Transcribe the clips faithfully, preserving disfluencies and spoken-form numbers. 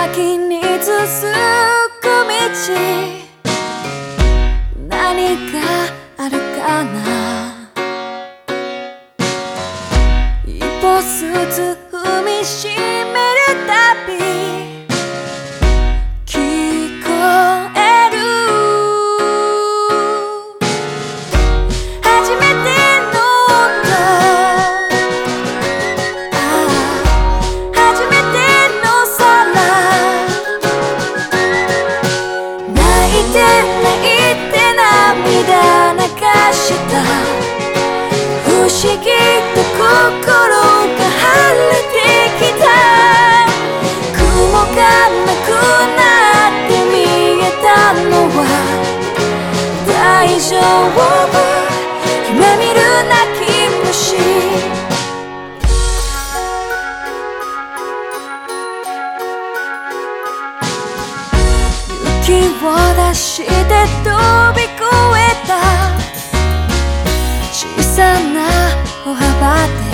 先に続く道、何かあるかな。一歩ずつ踏みしめるたび聞こえる、初めての音、ああ初めての空、泣いて泣いて涙流した不思議と心が晴れてきた。雲がなくなって見えたのは大丈夫、夢見る泣き虫。勇気を出して飛び越えた小さな歩幅で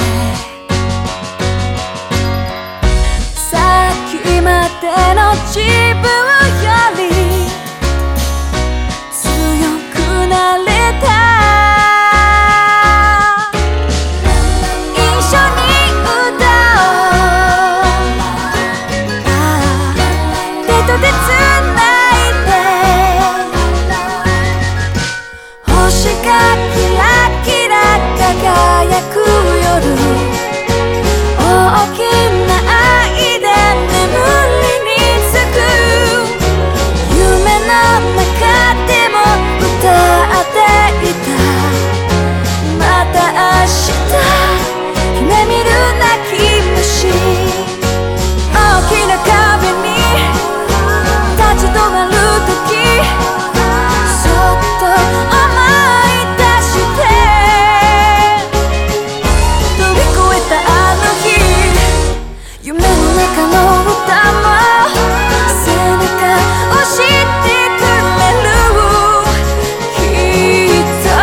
さっきまでの自分より強くなれた。一緒に歌おう、ああ手と手つないで星がキラキラ輝く夜、大きな愛で眠りにつく。夢の中でも歌っていた。また明日夢見る泣き虫。大きな壁に立ち止まるとき、そっと思い出して飛び越えたあの日、夢の中の歌も背中押してくれる、きっと。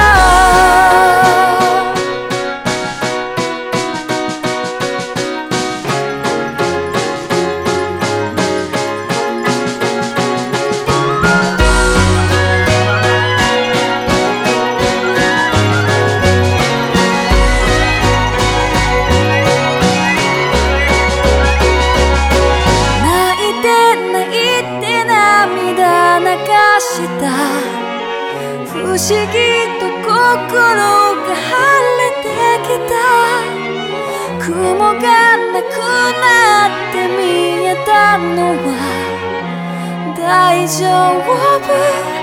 泣いて泣いて涙流した不思議と心が晴れてきた。雲がなくなって見えたのは大丈夫。